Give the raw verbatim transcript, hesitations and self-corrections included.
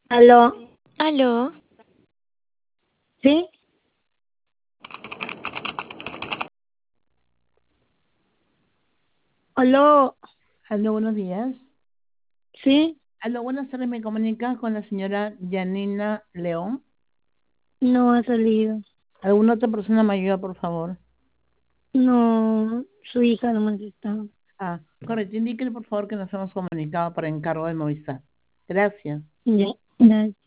Aló, Aló, ¿sí? Aló, Aló, buenos días. ¿sí? Aló, buenas tardes. Me comunica con la señora Janina León. No ha salido. ¿Alguna otra persona me ayuda, por favor? No, su hija no me está. Ah, correcto. Indíquele, por favor, que nos hemos comunicado para encargo de Movistar. Gracias. Ya, ya.